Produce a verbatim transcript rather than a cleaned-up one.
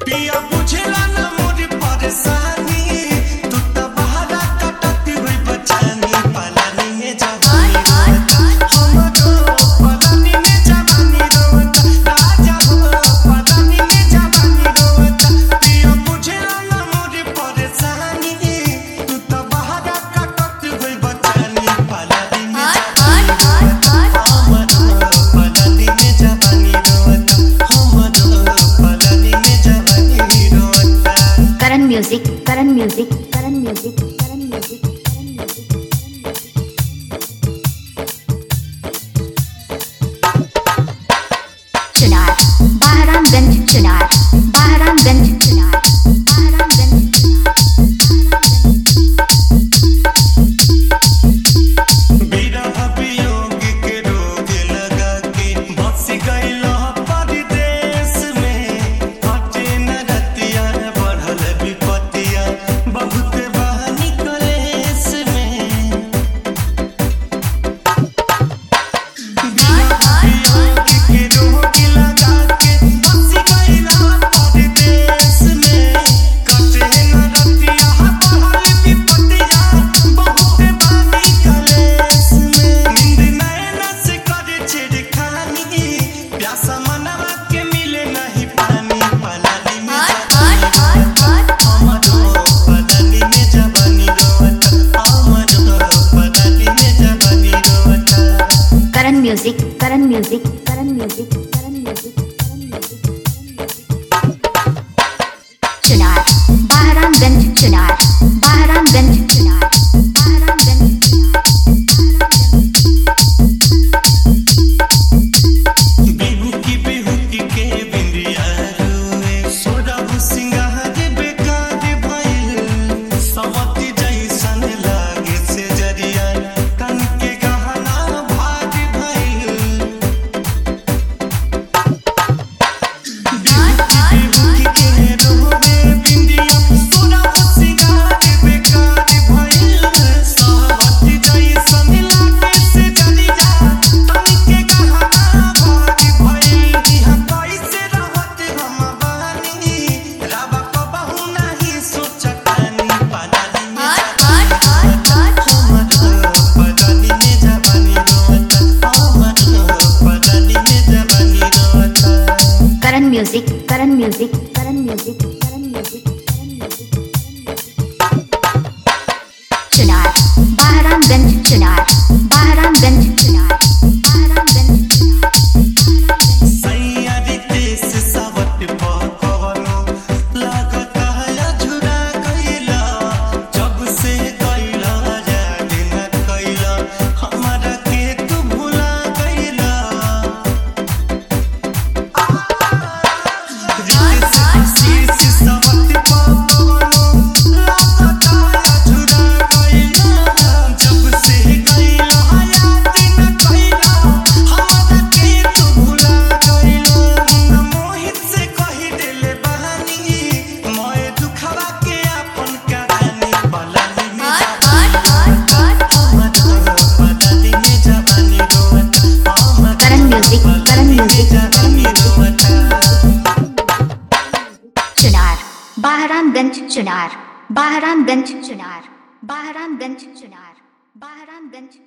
पिया बुझेला ना मोर परेशानी तू त बहारा कटती हुई बचानी पलानी में जवानी हमरो पलानी में जवानी रोता राजा हो पलानी में जवानी रोता पिया बुझेला ना मोर परेशानी तू त बहारा कटती हुई बचानी पलानी में Music, current music, current music, current music, current music. Chunar, Bahramganj, Chunar, Bahramganj, Chunar, Bahramganj, Chunar. बिरह वियोग के रोग लगा के बस गइला परदेस में हटे न रतिया बढ़ल विपतिया बहुत बहानी कलेस में बिरह वियोग के रोग लगा के बस गइला परदेस में कटे न रतिया बढ़ल विपतिया बहुत बहानी कलेस में नींद नैना से करे छेड़खानी प्यासा मनवा के मिले नहीं पानी पलानी में हमरो पलानी में जवानी रोता हमरो पलानी में जवानी रोता Current music, current music, current music, current music, current music. Chunar, Bahramganj, Chunar, Bahramganj, Chunar, Bahramganj, Chunar. बिहुकी बिहुकी के बिंदिया रुए सोरह सिंगार बेकार भइल सवती जैसन लागे से जरिया तन के गहना भार भइल बिहुकी बिहुकी के रोवे बिंदिया सोरह सिंगार बेकार भइल सवती जैसन लागे से जरिया तन के गहना भार भइल इहा कैसे रहत हम बानी रावा कबहू नाही सोचतानी पलानी में हमरो पलानी में जवानी रोता हमरो पलानी में जवानी रोता Current music, current music, current music, current music, current music. Chunar, Bahramganj, Chunar, Bahramganj, Chunar, Bahramganj, Chunar. सैयारी देश सावट पकवनो लागता है अझुरा गइला जब से गइला याद न कइला हमरा के तू भुला गइला रितेश आशीष सावट पकवनो लागता है अझुरा गइला जब से गइला याद न कइला हमरा के तू भुला गइला मोहित से कहि देले बहानी मोए दुखवा के अपन कहानी पलानी में हमरो पलानी में जवानी रोता Current music, current music, जवानी रोता Chunar, Bahramganj, Chunar, Bahramganj, Chunar, Bahramganj, Chunar, Bahramganj.